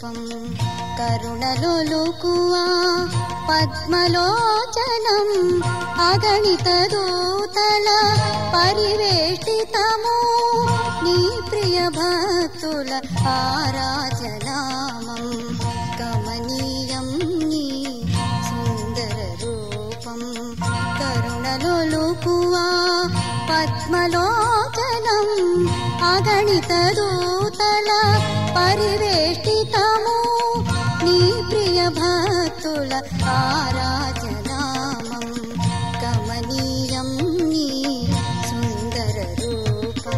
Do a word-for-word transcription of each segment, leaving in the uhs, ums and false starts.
రూపం కరుణలోలుకువా పద్మలోచనం అగణిత దూతల పరివేష్టితము నీ ప్రియ భక్తుల ఆరాధనామం కమనీయం నీ సుందర రూపం కరుణలోలుకువా పద్మలోచనం అగణిత దూతల పరివేష్టితము నీ ప్రియ భక్తుల ఆరాధనామం కమనీయం నీ సుందర రూపం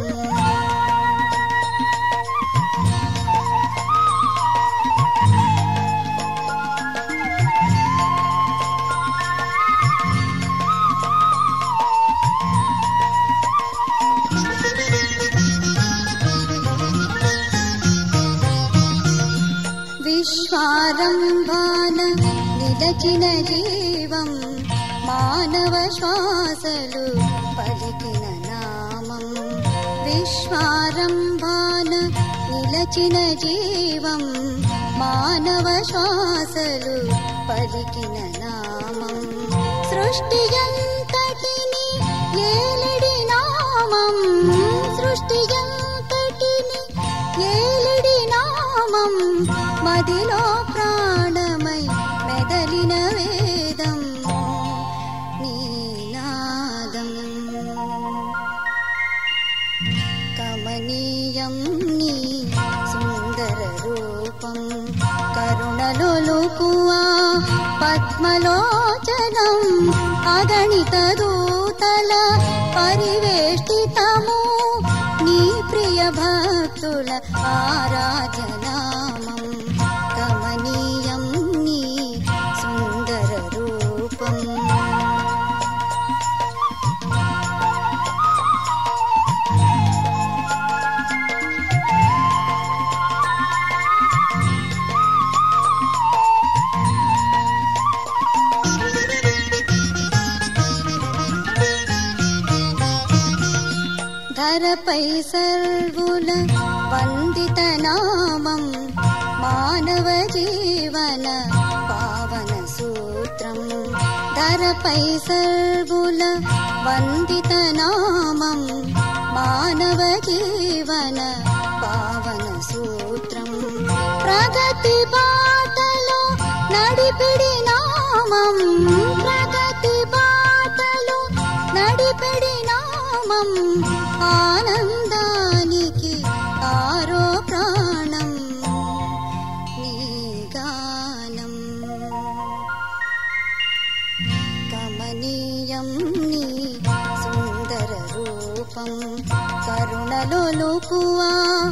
విశ్వారంభాన నిలచిన జీవం మానవ శ్వాసలు పలికిన నామం విశ్వారంభాన నిలచిన జీవం మానవ శ్వాసలు పలికిన నామం సృష్టియంతటిని ఏలిడి నామం సృష్టియంతటిని ఏలిడి నామం మదిలో ప్రాణమై మెదలిన వేదం నీనాదం కమనీయం నీ సుందర రూపం కరుణలోలుకువా పద్మలోచనం అగణిత దూతల పరివేష్టితము నీ ప్రియ భక్తుల ఆరాధనామం కమనీయం నీ సుందర రూపం ధరపై సర్వుల వందిత నామం మానవ జీవన పావన సూత్రం ధరపై సర్వుల వందిత నామం మానవ జీవన పావన సూత్రం ప్రగతి బాటలో నడిపిడి నామం ప్రగతి బాటలో నడిపిడి నామం ఆనందానికి ఆరో ప్రాణం నీ గానం కమనీయం నీ సుందర రూపం కరుణలోలుకువా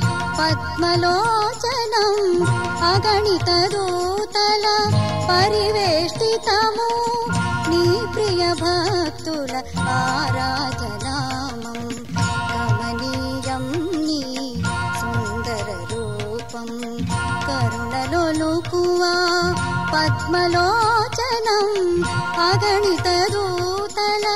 పద్మలోచనం అగణిత దూతల పరివేష్టితము నీ ప్రియ భక్తుల ఆరాధనామం కమనీయం నీ సుందర రూపం కరుణలోలుకువా పద్మలోచనం అగణిత దూతల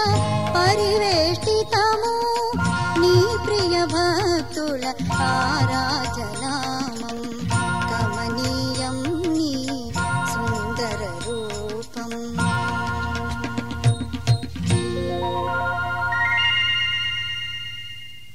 పరివేష్టితము నీ ప్రియ భక్తుల ఆరాధనా